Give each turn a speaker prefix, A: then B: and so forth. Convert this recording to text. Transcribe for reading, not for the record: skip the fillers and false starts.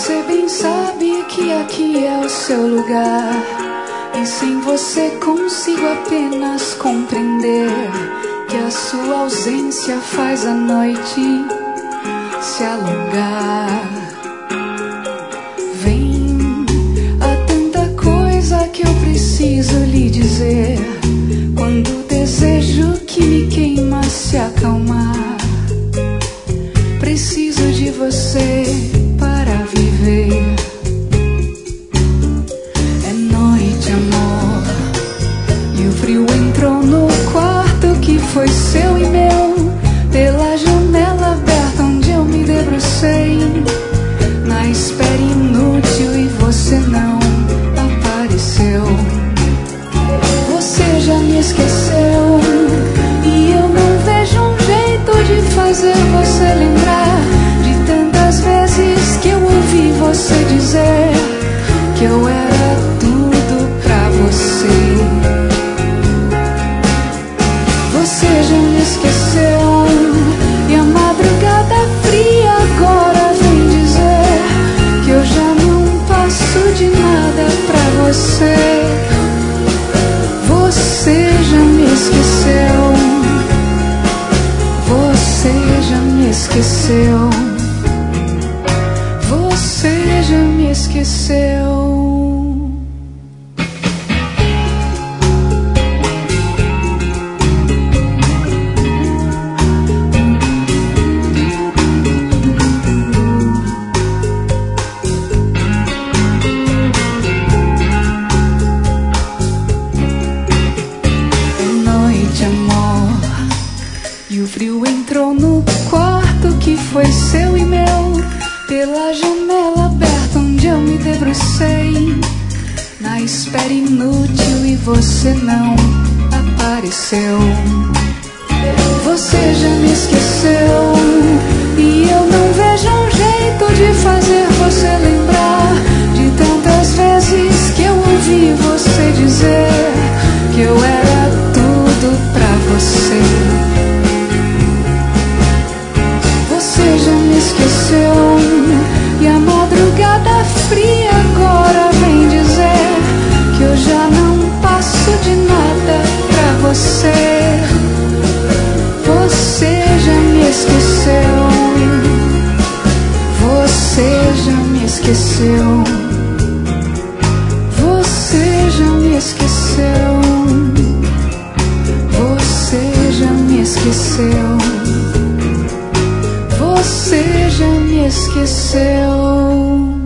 A: Você bem sabe que aqui é o seu lugar, e sem você consigo apenas compreender que a sua ausência faz a noite se alongar. Vem, há tanta coisa que eu preciso lhe dizer, quando o desejo que me queima se acalmar. Preciso de você para viver. É noite, amor, e o frio entrou no quarto que foi seu e meu, pela janela aberta onde eu me debrucei, na espera inútil, e você não apareceu. Você já me esqueceu, e eu não vejo um jeito de fazer você lembrar de tantas vezes que eu ouvi você dizer que eu era tudo pra você. Você já me esqueceu, e a madrugada fria agora vem dizer que eu já não passo de nada pra você. Você já me esqueceu, você já me esqueceu, você já me esqueceu. O frio entrou no quarto que foi seu e meu, pela janela aberta onde eu me debrucei, na espera inútil, e você não apareceu. Você já me esqueceu, e eu não vejo um jeito de fazer você lembrar de tantas vezes que eu ouvi você dizer que eu era tudo pra você. Você já me esqueceu, e a madrugada fria agora vem dizer que eu já não passo de nada pra você. Você já me esqueceu, você já me esqueceu, você já me esqueceu, você já me esqueceu, você já me esqueceu.